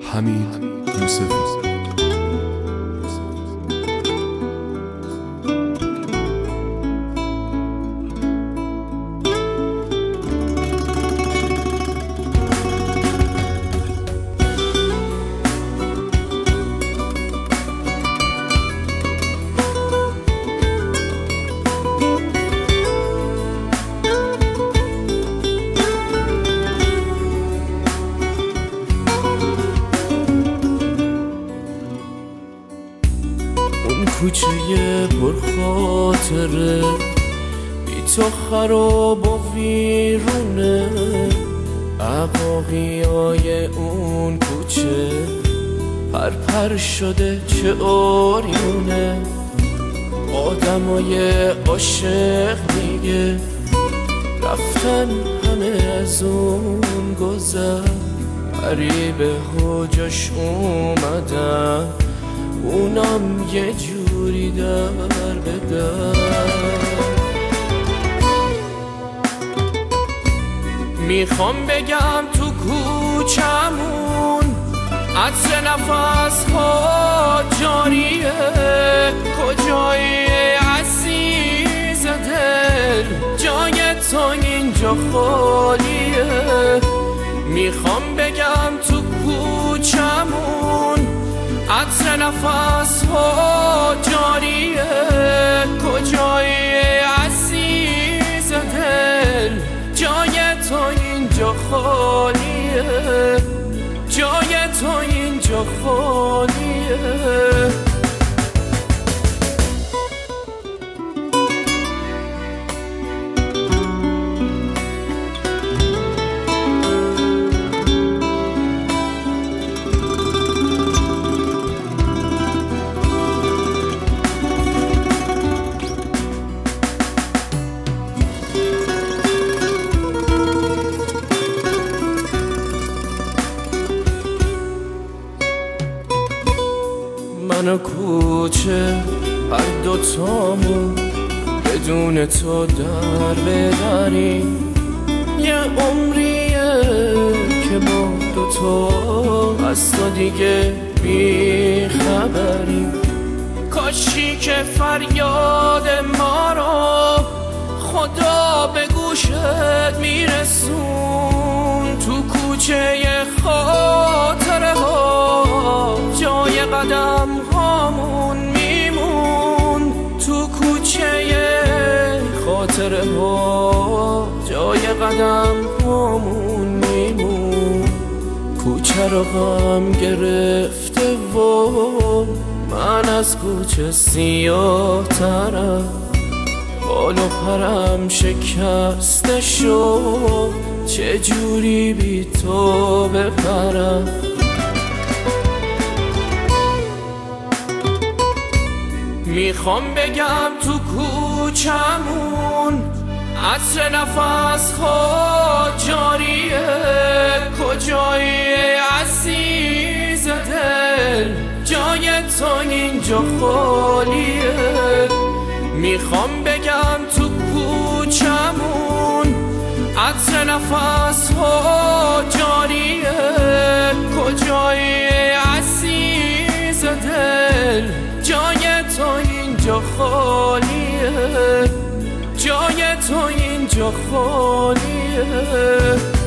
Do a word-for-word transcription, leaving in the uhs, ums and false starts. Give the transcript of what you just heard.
حمید یوسفی. کوچه پرخاطره بی تو خراب و ویرونه، عقاقیای اون کوچه پرپر شده چه اوریونه. آدمای عاشق دیگه رفتن همه از اون گذر، غریبه ها جاش اومدن اونم یه جوری در به در. میخوام بگم تو کوچمون عطر نفس ها جاریه، کجایی عزیز دل جای تو اینجا خالیه. میخوام بگم تو کوچمون عطر نفس ها جاریه، کجایی عزیز دل جای تو اینجا خالیه، جای تو اینجا خالیه. من و کوچه هر دوتامون بدون تو در بدریم، یه عمریه که ما دوتا از تو دیگه بی خبریم. کاشی که فریاد ما رو خدا به گوشت میرسون، تو کوچه خاطره ها جای قدم هامون میمون، تو کوچه خاطره ها جای قدم هامون میمون. کوچه رو غم گرفته و من از کوچه سیاه ترم، حال و پرم شکسته شد چجوری بی تو بپرم. میخوام بگم تو کوچمون عطر نفس ها جاریه، کجایی عزیز دل جای تو اینجا خالیه. میخوام بگم تو کوچمون عطر نفس ها جاریه، کجایی عزیز دل جای تو اینجا خالیه، جای تو اینجا خالیه.